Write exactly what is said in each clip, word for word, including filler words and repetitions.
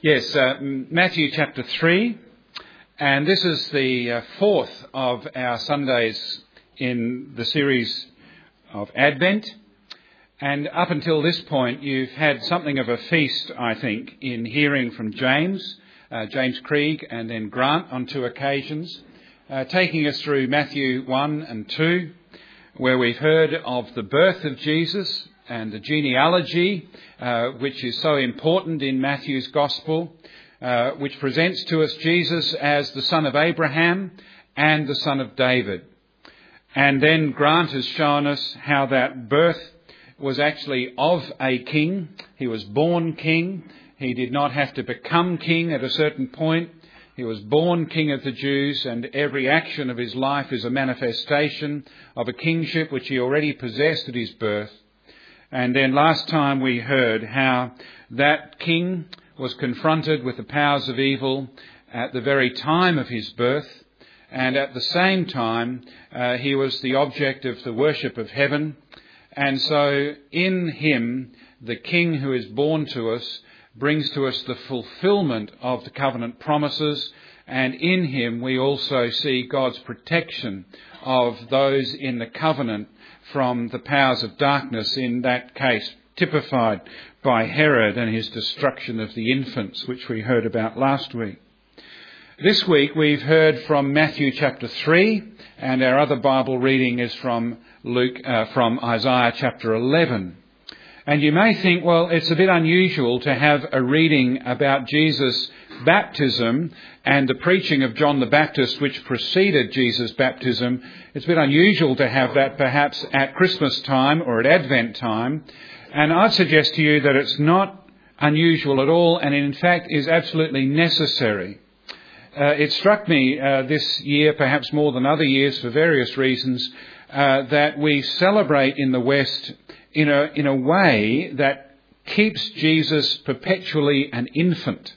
Yes, uh, Matthew chapter three, and this is the uh, fourth of our Sundays in the series of Advent. And up until this point, you've had something of a feast, I think, in hearing from James, uh, James Krieg, and then Grant on two occasions, uh, taking us through Matthew one and two, where we've heard of the birth of Jesus and the genealogy, uh, which is so important in Matthew's Gospel, uh, which presents to us Jesus as the son of Abraham and the son of David. And then Grant has shown us how that birth was actually of a king. He was born king. He did not have to become king at a certain point. He was born King of the Jews, and every action of his life is a manifestation of a kingship which he already possessed at his birth. And then last time we heard how that king was confronted with the powers of evil at the very time of his birth, and at the same time uh, he was the object of the worship of heaven. And so in him, the king who is born to us brings to us the fulfilment of the covenant promises, and in him we also see God's protection of those in the covenant from the powers of darkness, in that case typified by Herod and his destruction of the infants, which we heard about last week. This week we've heard from Matthew chapter three, and our other Bible reading is from Luke, uh, from Isaiah chapter eleven. And you may think, well, it's a bit unusual to have a reading about Jesus' baptism and the preaching of John the Baptist, which preceded Jesus' baptism. It's a bit unusual to have that perhaps at Christmas time or at Advent time. And I'd suggest to you that it's not unusual at all, and in fact is absolutely necessary. Uh, it struck me uh, this year, perhaps more than other years for various reasons, uh, that we celebrate in the West in a, in a way that keeps Jesus perpetually an infant.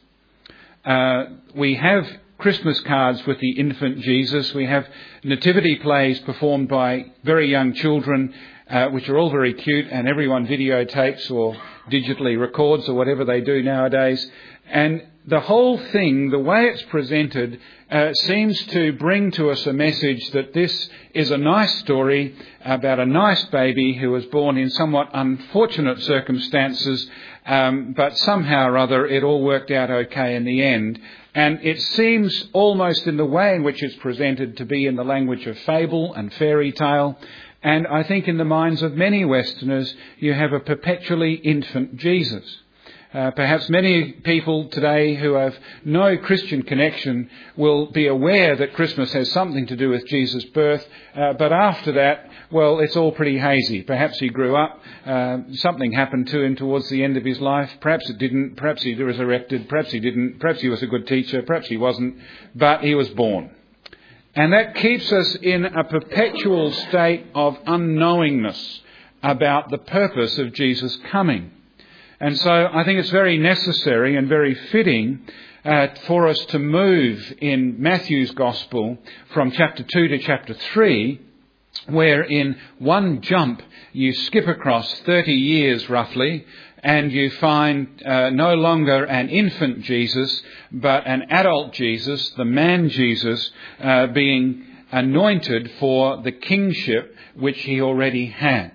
Uh, we have Christmas cards with the infant Jesus. We have nativity plays performed by very young children, uh, which are all very cute, and everyone videotapes or digitally records or whatever they do nowadays. And the whole thing, the way it's presented, uh, seems to bring to us a message that this is a nice story about a nice baby who was born in somewhat unfortunate circumstances, um, but somehow or other it all worked out okay in the end. And it seems almost in the way in which it's presented to be in the language of fable and fairy tale. And I think in the minds of many Westerners, you have a perpetually infant Jesus. Uh, perhaps many people today who have no Christian connection will be aware that Christmas has something to do with Jesus' birth, uh, but after that, well, it's all pretty hazy. Perhaps he grew up, uh, something happened to him towards the end of his life, perhaps it didn't, perhaps he resurrected, perhaps he didn't, perhaps he was a good teacher, perhaps he wasn't, but he was born. And that keeps us in a perpetual state of unknowingness about the purpose of Jesus' coming. And so I think it's very necessary and very fitting uh, for us to move in Matthew's Gospel from chapter two to chapter three, where in one jump you skip across thirty years roughly, and you find uh, no longer an infant Jesus, but an adult Jesus, the man Jesus, uh, being anointed for the kingship which he already had.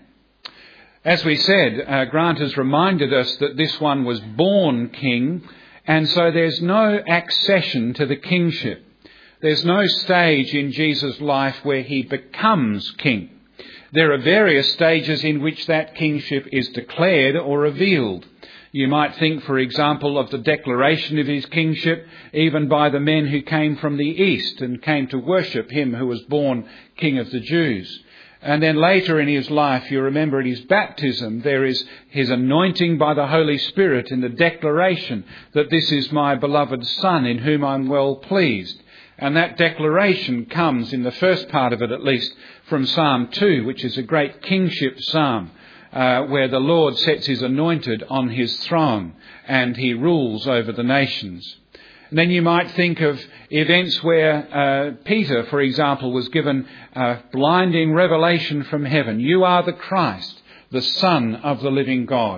As we said, uh, Grant has reminded us that this one was born king, and so there's no accession to the kingship. There's no stage in Jesus' life where he becomes king. There are various stages in which that kingship is declared or revealed. You might think, for example, of the declaration of his kingship even by the men who came from the east and came to worship him who was born King of the Jews. And then later in his life, you remember at his baptism, there is his anointing by the Holy Spirit in the declaration that this is my beloved Son in whom I'm well pleased. And that declaration comes, in the first part of it at least, from Psalm two, which is a great kingship psalm, uh, where the Lord sets his anointed on his throne and he rules over the nations. And then you might think of events where uh, Peter, for example, was given a blinding revelation from heaven. You are the Christ, the Son of the living God.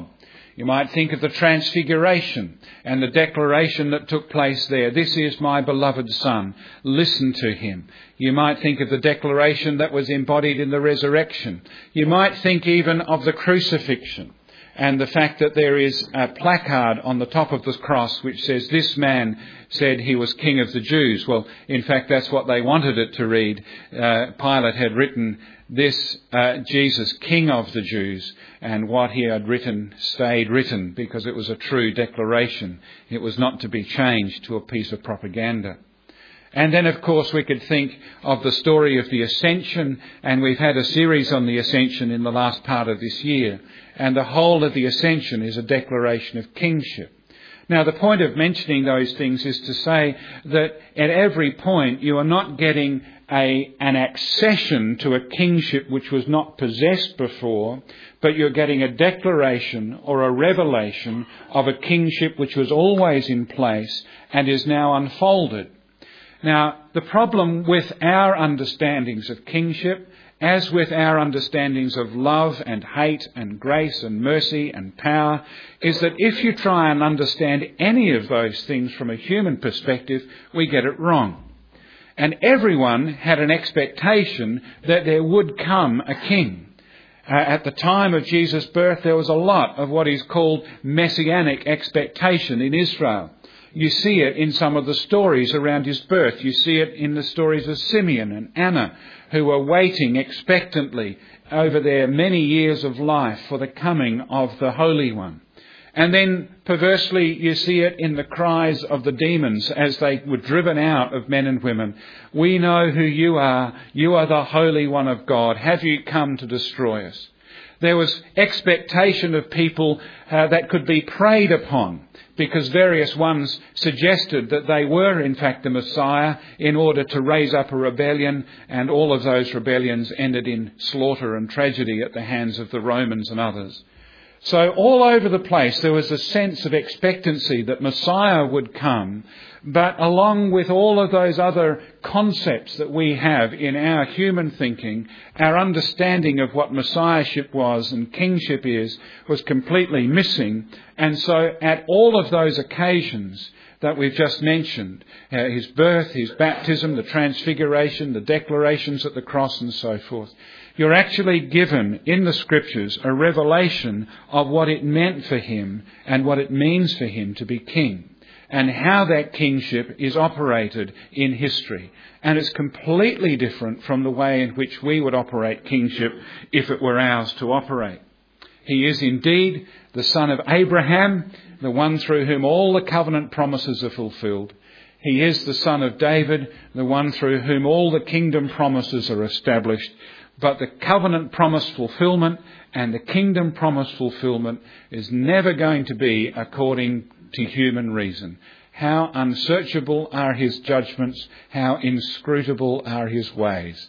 You might think of the Transfiguration and the declaration that took place there. This is my beloved Son. Listen to him. You might think of the declaration that was embodied in the resurrection. You might think even of the crucifixion and the fact that there is a placard on the top of the cross which says, this man said he was King of the Jews. Well, in fact, that's what they wanted it to read. Uh, Pilate had written, this uh, Jesus, King of the Jews, and what he had written stayed written because it was a true declaration. It was not to be changed to a piece of propaganda. And then, of course, we could think of the story of the Ascension, and we've had a series on the Ascension in the last part of this year, and the whole of the Ascension is a declaration of kingship. Now, the point of mentioning those things is to say that at every point you are not getting a, an accession to a kingship which was not possessed before, but you're getting a declaration or a revelation of a kingship which was always in place and is now unfolded. Now, the problem with our understandings of kingship, as with our understandings of love and hate and grace and mercy and power, is that if you try and understand any of those things from a human perspective, we get it wrong. And everyone had an expectation that there would come a king. Uh, at the time of Jesus' birth, there was a lot of what is called messianic expectation in Israel. You see it in some of the stories around his birth. You see it in the stories of Simeon and Anna, who were waiting expectantly over their many years of life for the coming of the Holy One. And then, perversely, you see it in the cries of the demons as they were driven out of men and women. We know who you are. You are the Holy One of God. Have you come to destroy us? There was expectation of people uh, that could be preyed upon, because various ones suggested that they were in fact the Messiah in order to raise up a rebellion, and all of those rebellions ended in slaughter and tragedy at the hands of the Romans and others. So all over the place there was a sense of expectancy that Messiah would come, but along with all of those other concepts that we have in our human thinking, our understanding of what Messiahship was and kingship is was completely missing. And so at all of those occasions that we've just mentioned, uh, his birth, his baptism, the transfiguration, the declarations at the cross and so forth, you're actually given in the Scriptures a revelation of what it meant for him and what it means for him to be king, and how that kingship is operated in history. And it's completely different from the way in which we would operate kingship if it were ours to operate. He is indeed the son of Abraham, the one through whom all the covenant promises are fulfilled. He is the son of David, the one through whom all the kingdom promises are established. But the covenant promise fulfillment and the kingdom promise fulfillment is never going to be according to human reason. How unsearchable are his judgments, how inscrutable are his ways.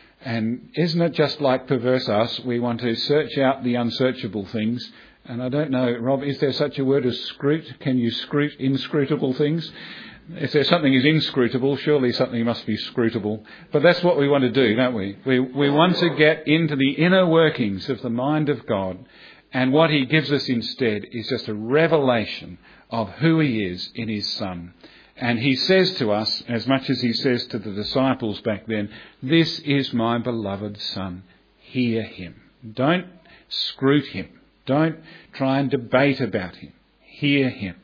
And isn't it just like perverse us? We want to search out the unsearchable things. And I don't know, Rob, is there such a word as scrut? Can you scrut inscrutable things? If there's something is inscrutable, surely something must be scrutable. But that's what we want to do, don't we? We we want to get into the inner workings of the mind of God, and what he gives us instead is just a revelation of who he is in his Son. And he says to us, as much as he says to the disciples back then, this is my beloved Son, hear him. Don't scrut him. Don't try and debate about him. Hear him.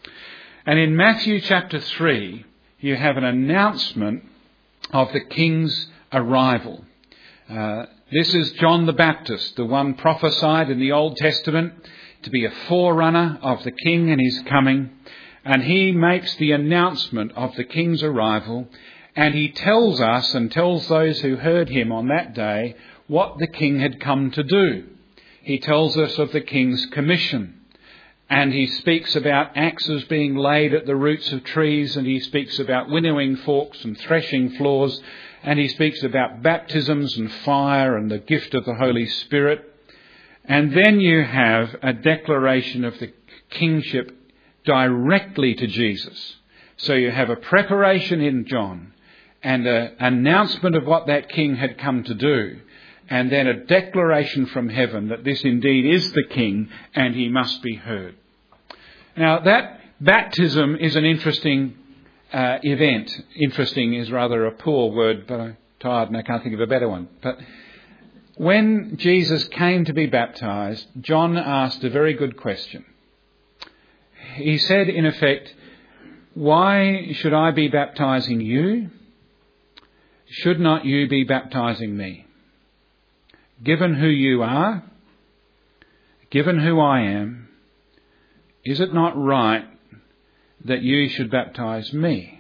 And in Matthew chapter three, you have an announcement of the King's arrival. Uh, this is John the Baptist, the one prophesied in the Old Testament to be a forerunner of the King and his coming. And he makes the announcement of the King's arrival, and he tells us and tells those who heard him on that day what the King had come to do. He tells us of the King's commission. And he speaks about axes being laid at the roots of trees, and he speaks about winnowing forks and threshing floors, and he speaks about baptisms and fire and the gift of the Holy Spirit. And then you have a declaration of the kingship directly to Jesus. So you have a preparation in John and an announcement of what that king had come to do. and then a declaration from heaven that this indeed is the King and he must be heard. Now, that baptism is an interesting uh, event. Interesting is rather a poor word, but I'm tired and I can't think of a better one. But when Jesus came to be baptised, John asked a very good question. He said, in effect, "Why should I be baptising you? Should not you be baptising me? Given who you are, given who I am, is it not right that you should baptise me?"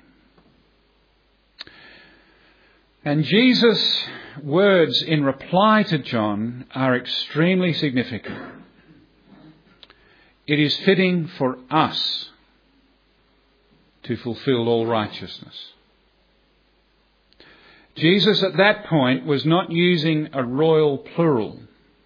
And Jesus' words in reply to John are extremely significant. It is fitting for us to fulfil all righteousness. Jesus at that point was not using a royal plural.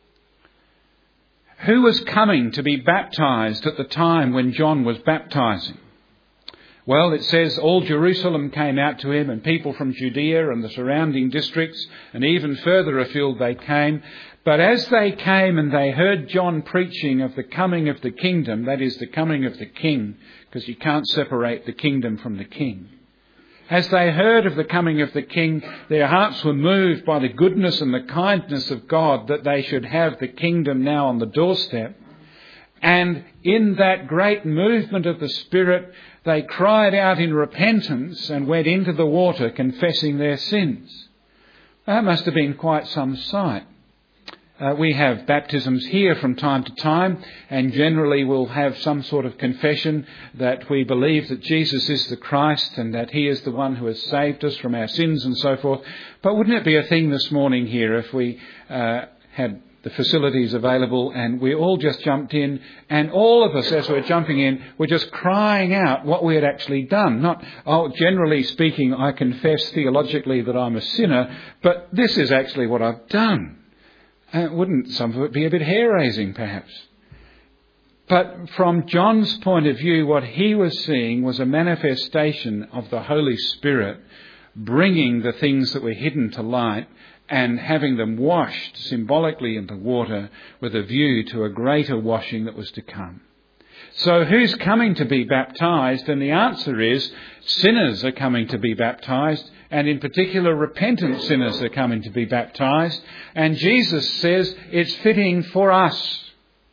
Who was coming to be baptised at the time when John was baptising? Well, it says all Jerusalem came out to him, and people from Judea and the surrounding districts, and even further afield they came. But as they came and they heard John preaching of the coming of the kingdom, that is the coming of the King, because you can't separate the kingdom from the King. As they heard of the coming of the King, their hearts were moved by the goodness and the kindness of God that they should have the kingdom now on the doorstep. And in that great movement of the Spirit, they cried out in repentance and went into the water confessing their sins. That must have been quite some sight. Uh, we have baptisms here from time to time, and generally we'll have some sort of confession that we believe that Jesus is the Christ and that he is the one who has saved us from our sins and so forth. But wouldn't it be a thing this morning here if we uh, had the facilities available and we all just jumped in, and all of us as we're jumping in were just crying out what we had actually done. Not, oh, generally speaking, I confess theologically that I'm a sinner, but this is actually what I've done. Uh, wouldn't some of it be a bit hair-raising, perhaps? But from John's point of view, what he was seeing was a manifestation of the Holy Spirit bringing the things that were hidden to light and having them washed symbolically in the water with a view to a greater washing that was to come. So who's coming to be baptised? And the answer is sinners are coming to be baptised, and in particular repentant sinners are coming to be baptised. And Jesus says it's fitting for us.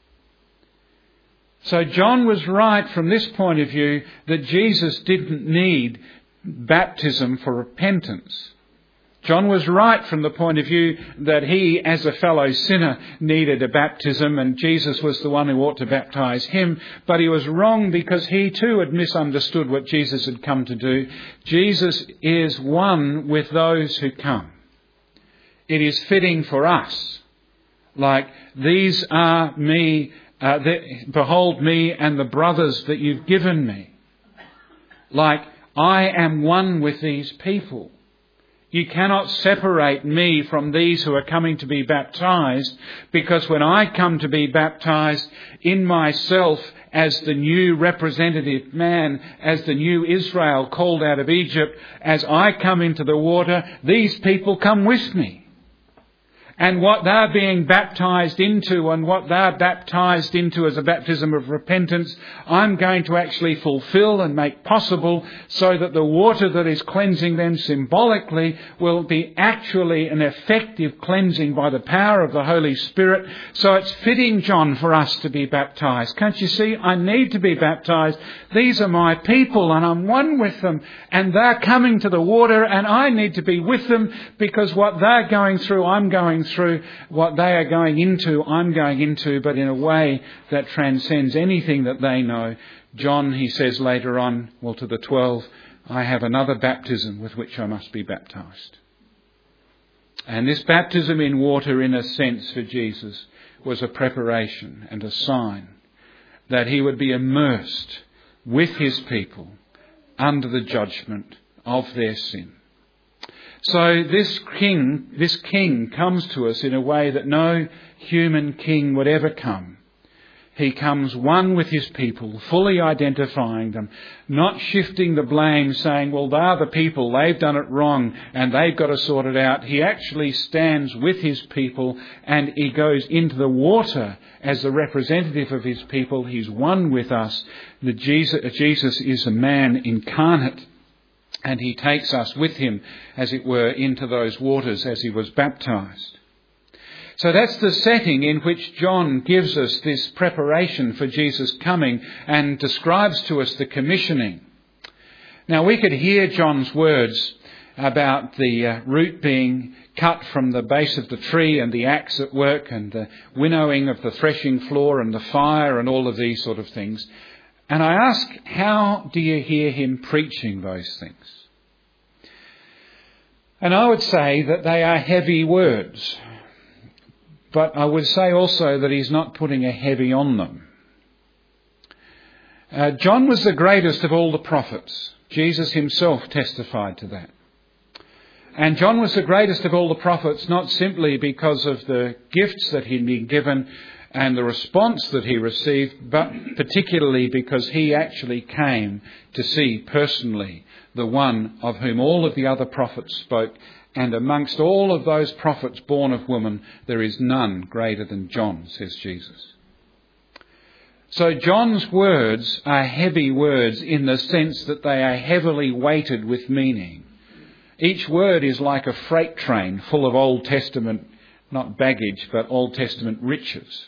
So John was right from this point of view that Jesus didn't need baptism for repentance. John was right from the point of view that he, as a fellow sinner, needed a baptism and Jesus was the one who ought to baptise him. But he was wrong because he too had misunderstood what Jesus had come to do. Jesus is one with those who come. It is fitting for us, like, these are me, uh, the, behold me and the brothers that you've given me. Like, I am one with these people. You cannot separate me from these who are coming to be baptised, because when I come to be baptised in myself as the new representative man, as the new Israel called out of Egypt, as I come into the water, these people come with me. And what they're being baptised into and what they're baptised into as a baptism of repentance, I'm going to actually fulfill and make possible so that the water that is cleansing them symbolically will be actually an effective cleansing by the power of the Holy Spirit. So it's fitting, John, for us to be baptised. Can't you see? I need to be baptised. These are my people and I'm one with them, and they're coming to the water and I need to be with them, because what they're going through, I'm going through. Through what they are going into, I'm going into, but in a way that transcends anything that they know. John, he says later on, well, to the twelve, I have another baptism with which I must be baptised. And this baptism in water, in a sense, for Jesus, was a preparation and a sign that he would be immersed with his people under the judgment of their sin. So this king, this king comes to us in a way that no human king would ever come. He comes one with his people, fully identifying them, not shifting the blame, saying, well, they're the people, they've done it wrong and they've got to sort it out. He actually stands with his people and he goes into the water as the representative of his people. He's one with us. The Jesus, Jesus is a man incarnate, and he takes us with him, as it were, into those waters as he was baptized. So that's the setting in which John gives us this preparation for Jesus' coming and describes to us the commissioning. Now, we could hear John's words about the uh, root being cut from the base of the tree and the axe at work and the winnowing of the threshing floor and the fire and all of these sort of things. And I ask, how do you hear him preaching those things? And I would say that they are heavy words. But I would say also that he's not putting a heavy on them. Uh, John was the greatest of all the prophets. Jesus himself testified to that. And John was the greatest of all the prophets, not simply because of the gifts that he'd been given and the response that he received, but particularly because he actually came to see personally the one of whom all of the other prophets spoke. And amongst all of those prophets born of woman, there is none greater than John, says Jesus. So John's words are heavy words in the sense that they are heavily weighted with meaning. Each word is like a freight train full of Old Testament, not baggage, but Old Testament riches.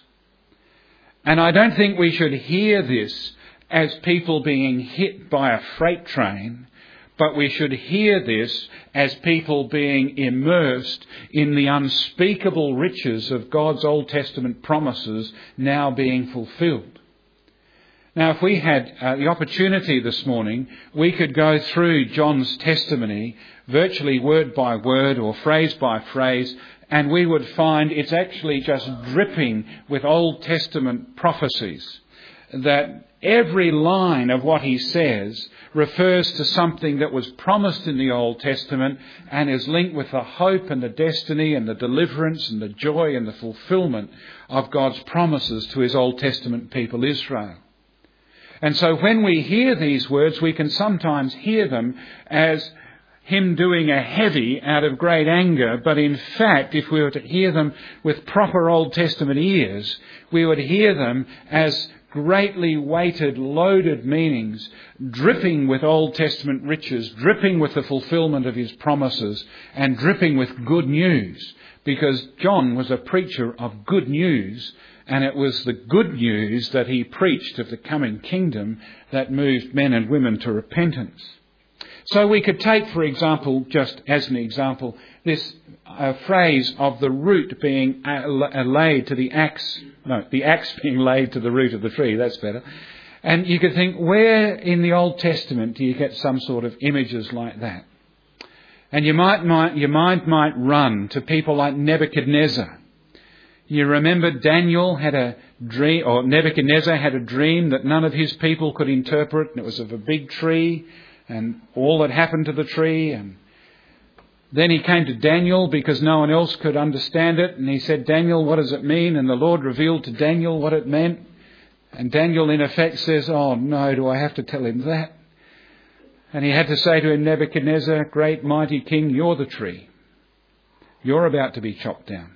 And I don't think we should hear this as people being hit by a freight train, but we should hear this as people being immersed in the unspeakable riches of God's Old Testament promises now being fulfilled. Now, if we had uh, the opportunity this morning, we could go through John's testimony virtually word by word or phrase by phrase, and we would find it's actually just dripping with Old Testament prophecies, that every line of what he says refers to something that was promised in the Old Testament and is linked with the hope and the destiny and the deliverance and the joy and the fulfillment of God's promises to his Old Testament people Israel. And so when we hear these words, we can sometimes hear them as him doing a heavy out of great anger, but in fact, if we were to hear them with proper Old Testament ears, we would hear them as greatly weighted, loaded meanings, dripping with Old Testament riches, dripping with the fulfillment of his promises, and dripping with good news, because John was a preacher of good news, and it was the good news that he preached of the coming kingdom that moved men and women to repentance. So we could take, for example, just as an example, this uh, phrase of the root being uh, laid to the axe, no, the axe being laid to the root of the tree, that's better. And you could think, where in the Old Testament do you get some sort of images like that? And you might, might, your mind might run to people like Nebuchadnezzar. You remember Daniel had a dream, or Nebuchadnezzar had a dream that none of his people could interpret, and it was of a big tree, and all that happened to the tree. And then he came to Daniel because no one else could understand it. And he said, Daniel, what does it mean? And the Lord revealed to Daniel what it meant. And Daniel, in effect, says, oh, no, do I have to tell him that? And he had to say to him, Nebuchadnezzar, great mighty king, you're the tree. You're about to be chopped down.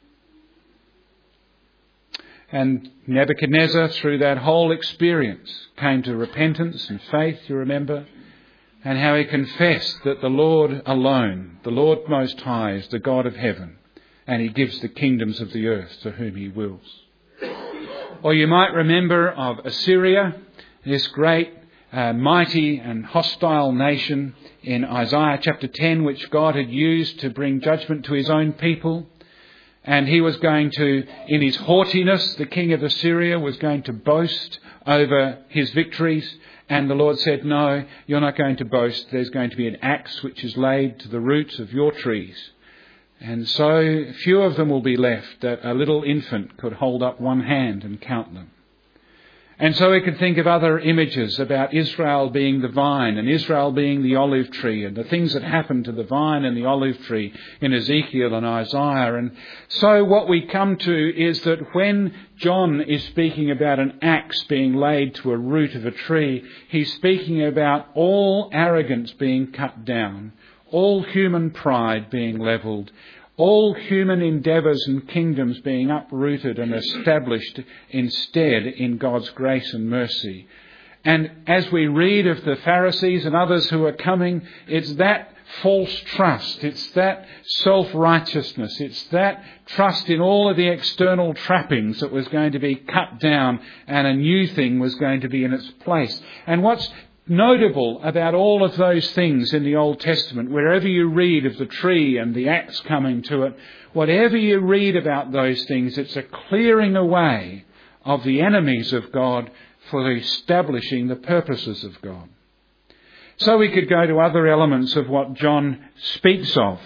And Nebuchadnezzar, through that whole experience, came to repentance and faith, you remember, and how he confessed that the Lord alone, the Lord Most High, is the God of heaven, and he gives the kingdoms of the earth to whom he wills. Or you might remember of Assyria, this great, uh, mighty and hostile nation in Isaiah chapter ten, which God had used to bring judgment to his own people. And he was going to, in his haughtiness, the king of Assyria was going to boast over his victories. And the Lord said, no, you're not going to boast. There's going to be an axe which is laid to the roots of your trees. And so few of them will be left that a little infant could hold up one hand and count them. And so we could think of other images about Israel being the vine and Israel being the olive tree and the things that happened to the vine and the olive tree in Ezekiel and Isaiah. And so what we come to is that when John is speaking about an axe being laid to a root of a tree, he's speaking about all arrogance being cut down, all human pride being levelled, all human endeavours and kingdoms being uprooted and established instead in God's grace and mercy. And as we read of the Pharisees and others who are coming, it's that false trust, it's that self-righteousness, it's that trust in all of the external trappings that was going to be cut down and a new thing was going to be in its place. And what's notable about all of those things in the Old Testament, wherever you read of the tree and the axe coming to it, whatever you read about those things, it's a clearing away of the enemies of God for establishing the purposes of God. So we could go to other elements of what John speaks of.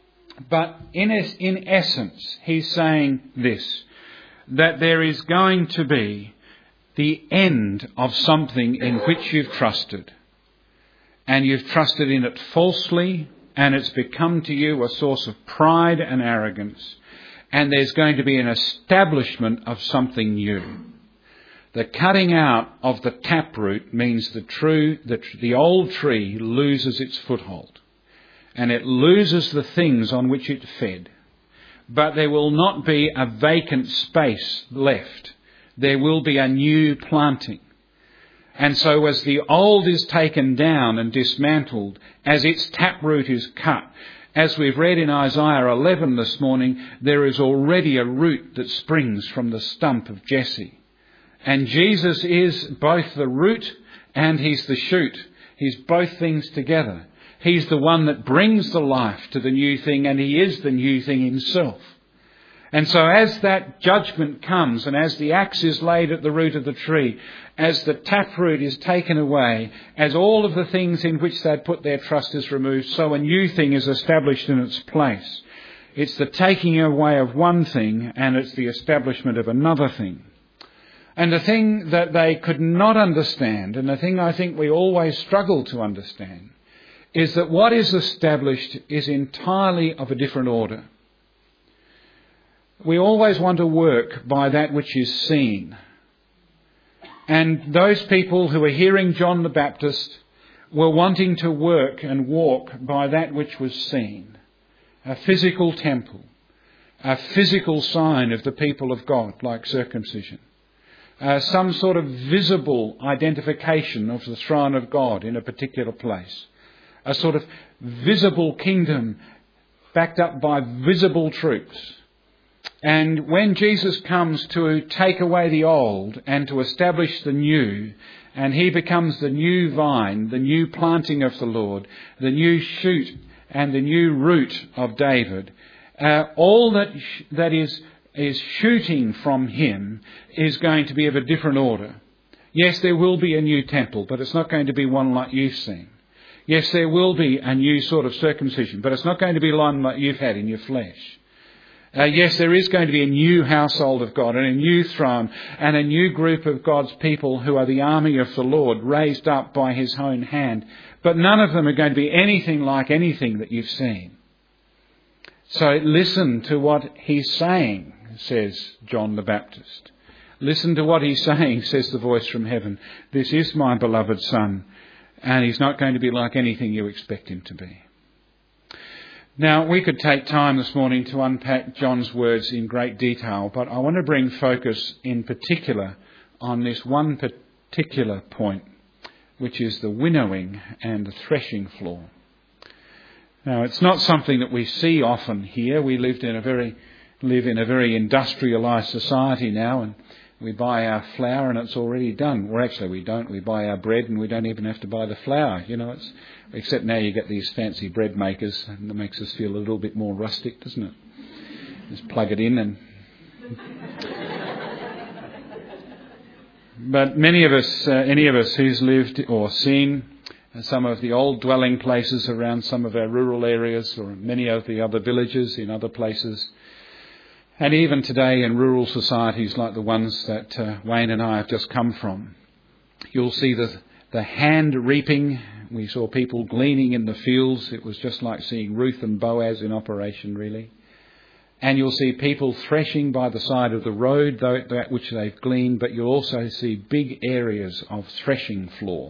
But in, in essence, he's saying this, that there is going to be the end of something in which you've trusted. And you've trusted in it falsely, and it's become to you a source of pride and arrogance. And there's going to be an establishment of something new. The cutting out of the taproot means the true, the, the old tree loses its foothold. And it loses the things on which it fed. But there will not be a vacant space left. There will be a new planting. And so as the old is taken down and dismantled, as its taproot is cut, as we've read in Isaiah eleven this morning, there is already a root that springs from the stump of Jesse. And Jesus is both the root and he's the shoot. He's both things together. He's the one that brings the life to the new thing, and he is the new thing himself. And so as that judgment comes, and as the axe is laid at the root of the tree, as the taproot is taken away, as all of the things in which they'd put their trust is removed, so a new thing is established in its place. It's the taking away of one thing, and it's the establishment of another thing. And the thing that they could not understand, and the thing I think we always struggle to understand, is that what is established is entirely of a different order. We always want to work by that which is seen. And those people who were hearing John the Baptist were wanting to work and walk by that which was seen. A physical temple, a physical sign of the people of God, like circumcision. Uh, some sort of visible identification of the throne of God in a particular place. A sort of visible kingdom backed up by visible troops. And when Jesus comes to take away the old and to establish the new, and he becomes the new vine, the new planting of the Lord, the new shoot and the new root of David, uh, all that sh- that is is shooting from him is going to be of a different order. Yes, there will be a new temple, but it's not going to be one like you've seen. Yes, there will be a new sort of circumcision, but it's not going to be one like you've had in your flesh. Uh, yes, there is going to be a new household of God and a new throne and a new group of God's people who are the army of the Lord, raised up by his own hand. But none of them are going to be anything like anything that you've seen. So listen to what he's saying, says John the Baptist. Listen to what he's saying, says the voice from heaven. This is my beloved Son, and he's not going to be like anything you expect him to be. Now, we could take time this morning to unpack John's words in great detail, but I want to bring focus in particular on this one particular point, which is the winnowing and the threshing floor. Now, it's not something that we see often here. We lived in a very, live in a very industrialised society now, and we buy our flour and it's already done. Or actually we don't. We buy our bread and we don't even have to buy the flour. You know, it's except now you get these fancy bread makers and it makes us feel a little bit more rustic, doesn't it? Just plug it in and... But many of us, uh, any of us who's lived or seen some of the old dwelling places around some of our rural areas or many of the other villages in other places, And even today in rural societies like the ones that uh, Wayne and I have just come from, you'll see the, the hand reaping. We saw people gleaning in the fields. It was just like seeing Ruth and Boaz in operation, really. And you'll see people threshing by the side of the road, that which they've gleaned, but you'll also see big areas of threshing floor,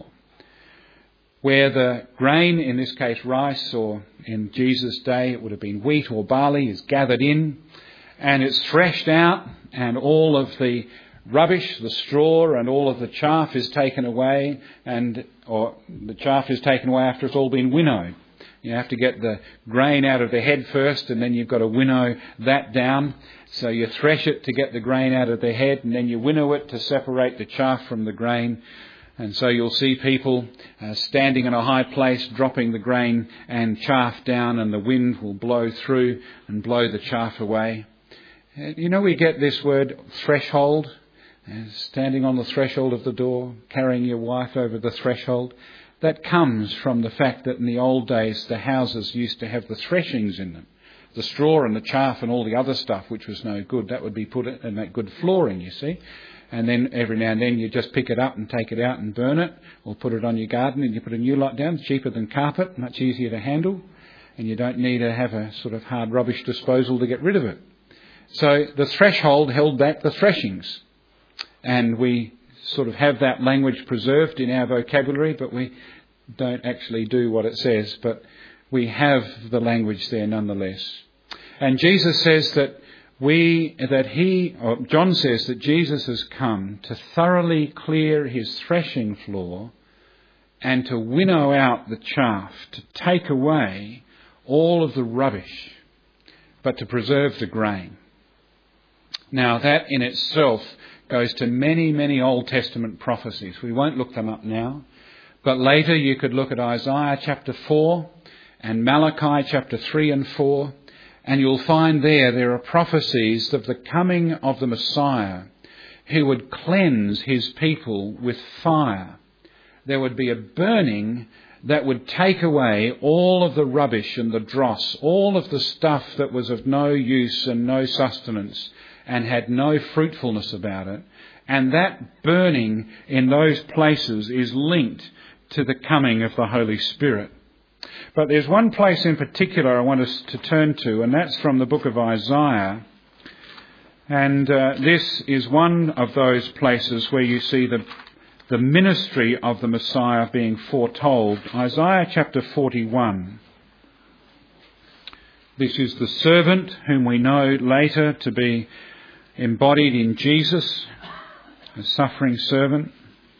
where the grain, in this case rice, or in Jesus' day it would have been wheat or barley, is gathered in, and it's threshed out, and all of the rubbish, the straw, and all of the chaff is taken away, and or the chaff is taken away after it's all been winnowed. You have to get the grain out of the head first, and then you've got to winnow that down. So you thresh it to get the grain out of the head, and then you winnow it to separate the chaff from the grain. And so you'll see people uh, standing in a high place, dropping the grain and chaff down, and the wind will blow through and blow the chaff away. Uh, you know, we get this word threshold, uh, standing on the threshold of the door, carrying your wife over the threshold. That comes from the fact that in the old days the houses used to have the threshings in them. The straw and the chaff and all the other stuff which was no good, that would be put in that good flooring, you see. And then every now and then you just pick it up and take it out and burn it, or put it on your garden and you put a new lot down. It's cheaper than carpet, much easier to handle, and you don't need to have a sort of hard rubbish disposal to get rid of it. So the threshold held back the threshings, and we sort of have that language preserved in our vocabulary, but we don't actually do what it says, but we have the language there nonetheless. And Jesus says that we, that he, or John says that Jesus has come to thoroughly clear his threshing floor and to winnow out the chaff, to take away all of the rubbish, but to preserve the grain. Now that in itself goes to many, many Old Testament prophecies. We won't look them up now. But later you could look at Isaiah chapter four and Malachi chapter three and four, and you'll find there there are prophecies of the coming of the Messiah who would cleanse his people with fire. There would be a burning that would take away all of the rubbish and the dross, all of the stuff that was of no use and no sustenance, and had no fruitfulness about it. And that burning in those places is linked to the coming of the Holy Spirit. But there's one place in particular I want us to turn to, and that's from the book of Isaiah. And uh, this is one of those places where you see the, the ministry of the Messiah being foretold. Isaiah chapter forty-one. This is the servant whom we know later to be embodied in Jesus, a suffering servant.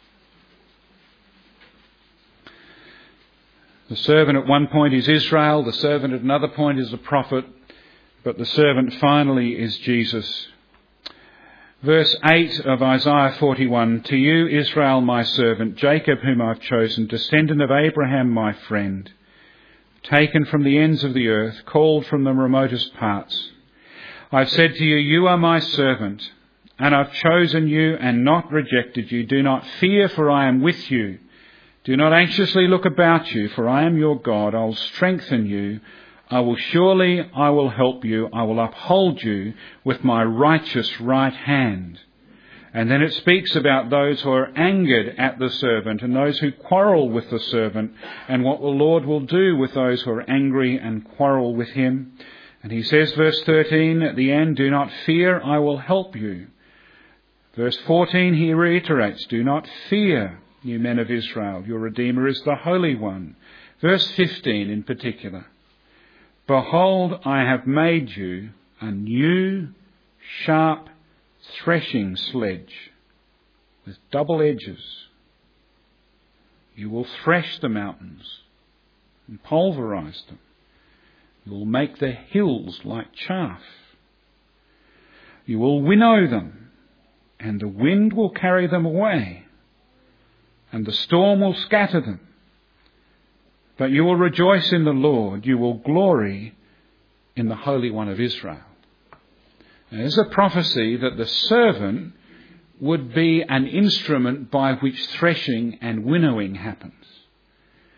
The servant at one point is Israel, the servant at another point is a prophet, but the servant finally is Jesus. Verse eight of Isaiah forty-one, "To you, Israel, my servant, Jacob, whom I've chosen, descendant of Abraham, my friend, taken from the ends of the earth, called from the remotest parts. I've said to you, you are my servant, and I've chosen you and not rejected you. Do not fear, for I am with you. Do not anxiously look about you, for I am your God. I will strengthen you. I will surely, I will help you. I will uphold you with my righteous right hand." And then it speaks about those who are angered at the servant and those who quarrel with the servant, and what the Lord will do with those who are angry and quarrel with him. And he says, verse thirteen, at the end, "Do not fear, I will help you." Verse fourteen, he reiterates, "Do not fear, you men of Israel. Your Redeemer is the Holy One." Verse fifteen in particular, "Behold, I have made you a new, sharp threshing sledge with double edges. You will thresh the mountains and pulverize them. You will make the hills like chaff. You will winnow them, and the wind will carry them away, and the storm will scatter them. But you will rejoice in the Lord. You will glory in the Holy One of Israel." Now, there's a prophecy that the servant would be an instrument by which threshing and winnowing happens.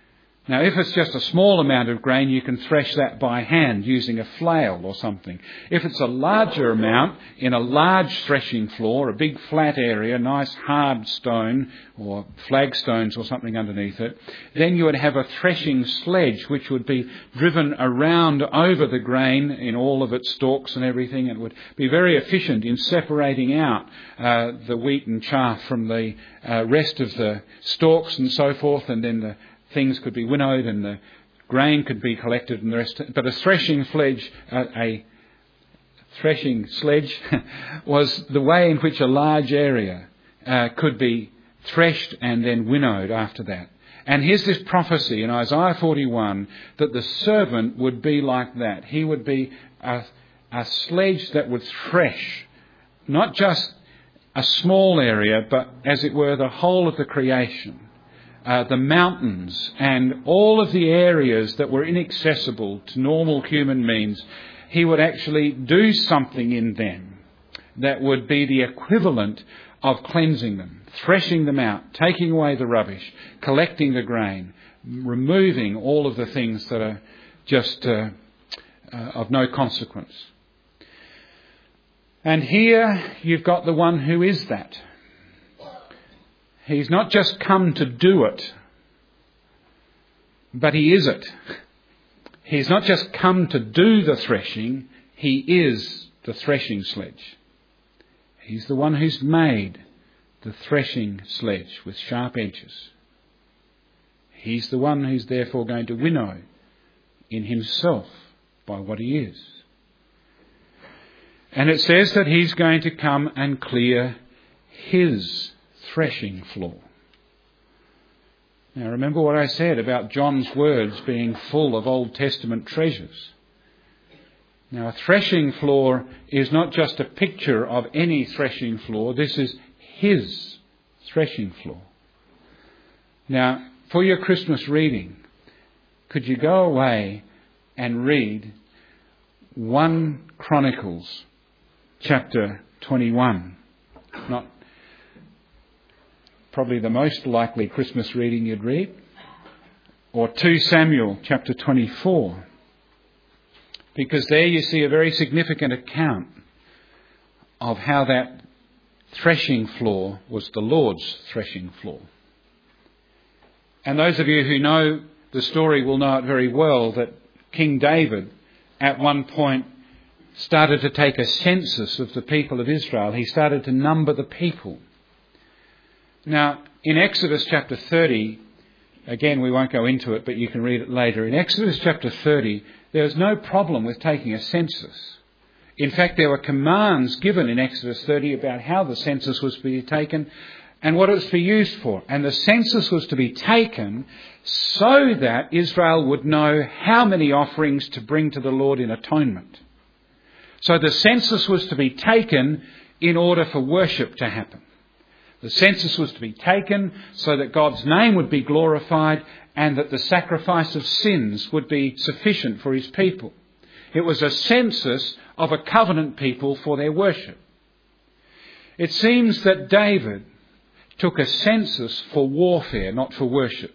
Now, if it's just a small amount of grain, you can thresh that by hand using a flail or something. If it's a larger amount in a large threshing floor, a big flat area, nice hard stone or flagstones or something underneath it, then you would have a threshing sledge which would be driven around over the grain in all of its stalks and everything. It would be very efficient in separating out uh, the wheat and chaff from the uh, rest of the stalks and so forth, and then the things could be winnowed and the grain could be collected and the rest. But a threshing sledge, uh, a threshing sledge was the way in which a large area uh, could be threshed and then winnowed after that. And here's this prophecy in Isaiah forty-one that the servant would be like that. He would be a, a sledge that would thresh not just a small area, but as it were the whole of the creation. Uh, the mountains and all of the areas that were inaccessible to normal human means, he would actually do something in them that would be the equivalent of cleansing them, threshing them out, taking away the rubbish, collecting the grain, removing all of the things that are just uh, uh, of no consequence. And here you've got the one who is that. He's not just come to do it, but he is it. He's not just come to do the threshing, he is the threshing sledge. He's the one who's made the threshing sledge with sharp edges. He's the one who's therefore going to winnow in himself by what he is. And it says that he's going to come and clear his threshing floor. Now remember what I said about John's words being full of Old Testament treasures. Now a threshing floor is not just a picture of any threshing floor. This is his threshing floor. Now for your Christmas reading, could you go away and read First Chronicles chapter twenty-one? Not probably the most likely Christmas reading you'd read. Or Second Samuel chapter twenty-four. Because there you see a very significant account of how that threshing floor was the Lord's threshing floor. And those of you who know the story will know it very well, that King David at one point started to take a census of the people of Israel. He started to number the people. Now, in Exodus chapter thirty, again, we won't go into it, but you can read it later. In Exodus chapter thirty, there was no problem with taking a census. In fact, there were commands given in Exodus thirty about how the census was to be taken and what it was to be used for. And the census was to be taken so that Israel would know how many offerings to bring to the Lord in atonement. So the census was to be taken in order for worship to happen. The census was to be taken so that God's name would be glorified and that the sacrifice of sins would be sufficient for his people. It was a census of a covenant people for their worship. It seems that David took a census for warfare, not for worship.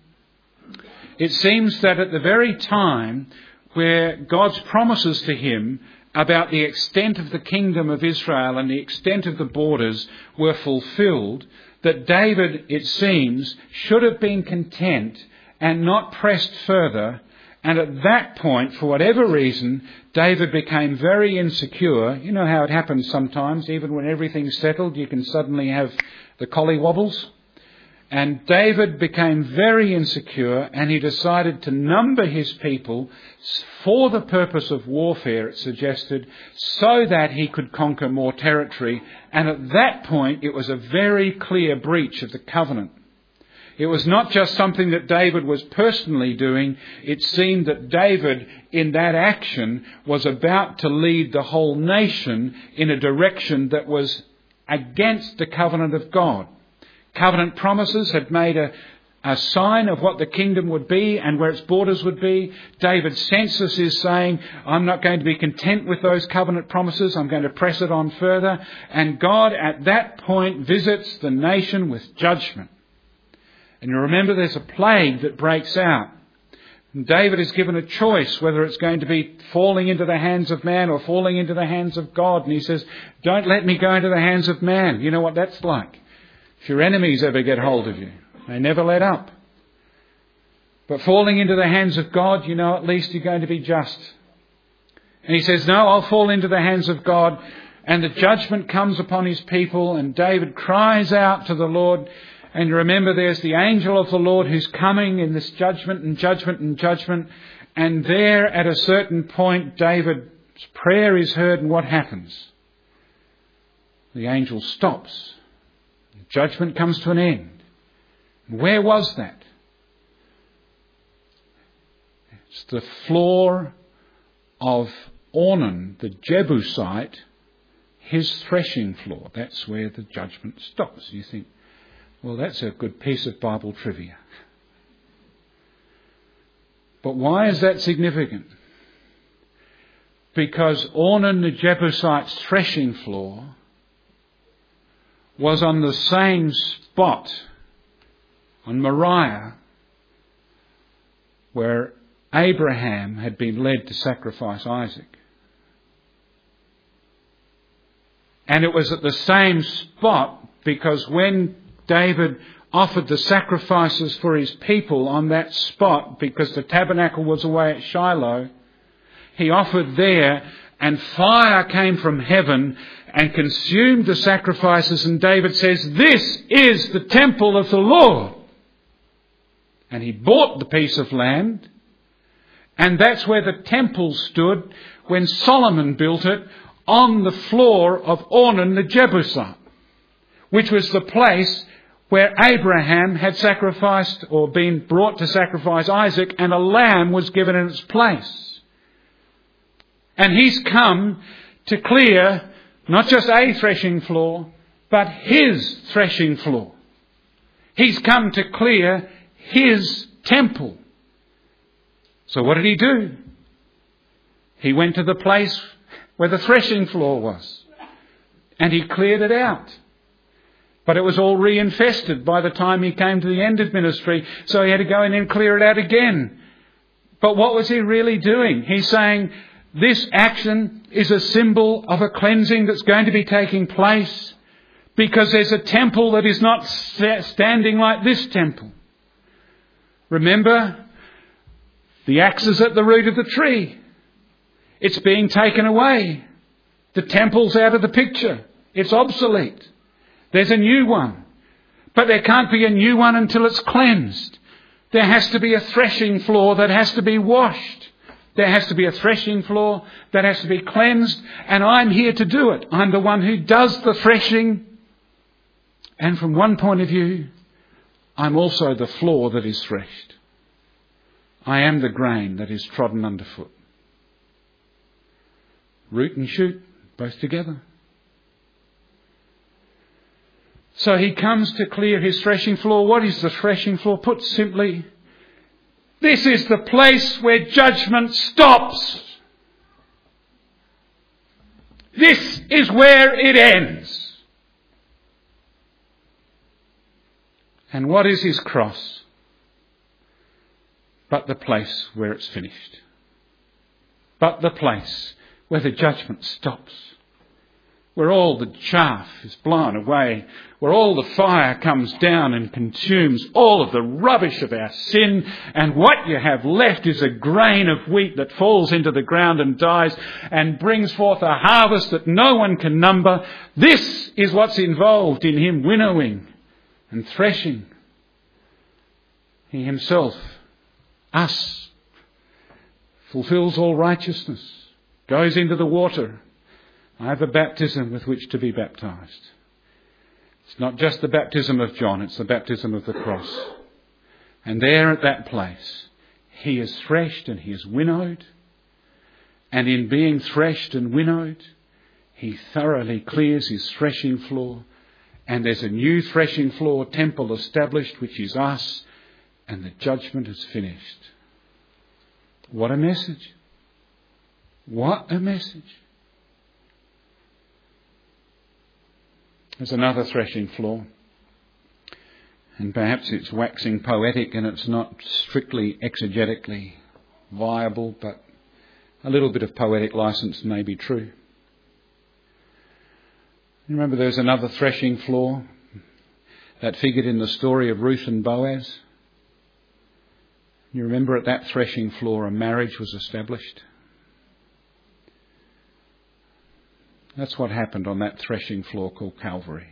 It seems that at the very time where God's promises to him about the extent of the kingdom of Israel and the extent of the borders were fulfilled, that David, it seems, should have been content and not pressed further. And at that point, for whatever reason, David became very insecure. You know how it happens sometimes, even when everything's settled, you can suddenly have the collywobbles. And David became very insecure, and he decided to number his people for the purpose of warfare, it suggested, so that he could conquer more territory. And at that point, it was a very clear breach of the covenant. It was not just something that David was personally doing. It seemed that David, in that action, was about to lead the whole nation in a direction that was against the covenant of God. Covenant promises had made a, a sign of what the kingdom would be and where its borders would be. David's census is saying, I'm not going to be content with those covenant promises. I'm going to press it on further. And God at that point visits the nation with judgment. And you remember there's a plague that breaks out David is given a choice whether it's going to be falling into the hands of man or falling into the hands of God. And he says, don't let me go into the hands of man. You know what that's like. If your enemies ever get hold of you, they never let up. But falling into the hands of God, you know, at least you're going to be just. And he says, no, I'll fall into the hands of God. And the judgment comes upon his people. And David cries out to the Lord. And you remember there's the angel of the Lord who's coming in this judgment and judgment and judgment. And there at a certain point, David's prayer is heard. And what happens? The angel stops. The judgment comes to an end. Where was that? It's the floor of Ornan, the Jebusite, his threshing floor. That's where the judgment stops. You think, well, that's a good piece of Bible trivia. But why is that significant? Because Ornan the Jebusite's threshing floor was on the same spot on Moriah where Abraham had been led to sacrifice Isaac. And it was at the same spot because when David offered the sacrifices for his people on that spot, because the tabernacle was away at Shiloh, he offered there and fire came from heaven and consumed the sacrifices. And David says, this is the temple of the Lord. And he bought the piece of land. And that's where the temple stood when Solomon built it on the floor of Ornan the Jebusite, which was the place where Abraham had sacrificed or been brought to sacrifice Isaac, and a lamb was given in its place. And he's come to clear not just a threshing floor, but his threshing floor. He's come to clear his temple. So what did he do? He went to the place where the threshing floor was. And he cleared it out. But it was all re-infested by the time he came to the end of ministry. So he had to go in and clear it out again. But what was he really doing? He's saying this action is a symbol of a cleansing that's going to be taking place. Because there's a temple that is not standing like this temple. Remember? The axe is at the root of the tree. It's being taken away. The temple's out of the picture. It's obsolete. There's a new one. But there can't be a new one until it's cleansed. There has to be a threshing floor that has to be washed. There has to be a threshing floor that has to be cleansed. And I'm here to do it. I'm the one who does the threshing. And from one point of view, I'm also the floor that is threshed. I am the grain that is trodden underfoot. Root and shoot, both together. So he comes to clear his threshing floor. What is the threshing floor? Put simply, this is the place where judgment stops. This is where it ends. And what is his cross? But the place where it's finished. But the place where the judgment stops. Where all the chaff is blown away. Where all the fire comes down and consumes all of the rubbish of our sin. And what you have left is a grain of wheat that falls into the ground and dies and brings forth a harvest that no one can number. This is what's involved in him winnowing and threshing. He himself, us, fulfills all righteousness, goes into the water. I have a baptism with which to be baptized. It's not just the baptism of John, it's the baptism of the cross. And there at that place, he is threshed and he is winnowed. And in being threshed and winnowed, he thoroughly clears his threshing floor. And there's a new threshing floor temple established, which is us. And the judgment is finished. What a message. What a message. There's another threshing floor. And perhaps it's waxing poetic and it's not strictly exegetically viable, but a little bit of poetic license may be true. You remember there's another threshing floor that figured in the story of Ruth and Boaz? You remember at that threshing floor a marriage was established? That's what happened on that threshing floor called Calvary.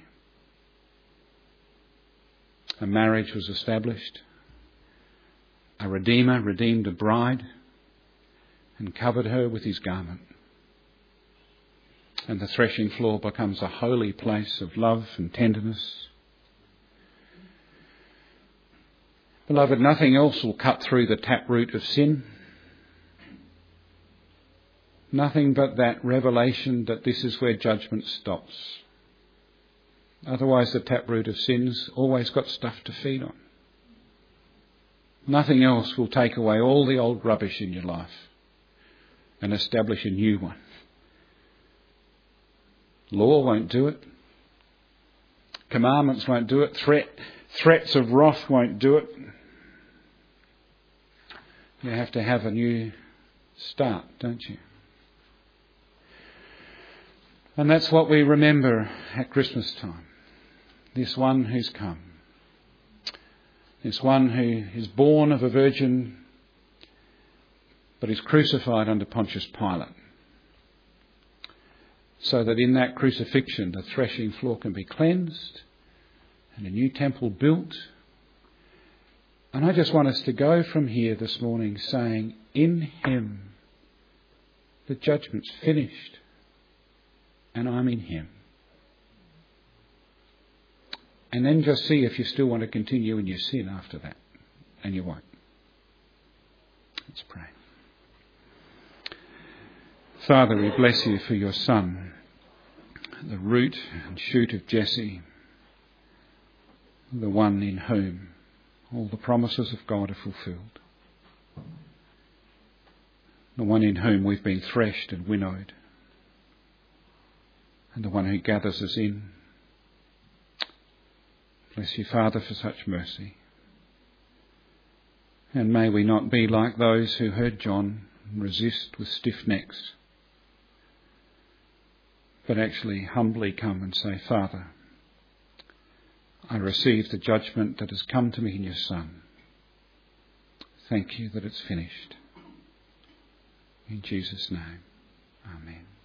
A marriage was established. A Redeemer redeemed a bride and covered her with his garment. And the threshing floor becomes a holy place of love and tenderness. Beloved, nothing else will cut through the taproot of sin. Nothing but that revelation that this is where judgment stops. Otherwise the taproot of sin's always got stuff to feed on. Nothing else will take away all the old rubbish in your life and establish a new one. Law won't do it. Commandments won't do it. Threat, threats of wrath won't do it. You have to have a new start, don't you? And that's what we remember at Christmas time. This one who's come. This one who is born of a virgin but is crucified under Pontius Pilate. So that in that crucifixion the threshing floor can be cleansed and a new temple built. And I just want us to go from here this morning saying, in him the judgment's finished and I'm in him. And then just see if you still want to continue in your sin after that. And you won't. Let's pray. Father, we bless you for your Son, the root and shoot of Jesse, the one in whom all the promises of God are fulfilled, the one in whom we've been threshed and winnowed, and the one who gathers us in. Bless you, Father, for such mercy. And may we not be like those who heard John and resist with stiff necks, but actually humbly come and say, Father, I receive the judgment that has come to me in your Son. Thank you that it's finished. In Jesus' name, amen.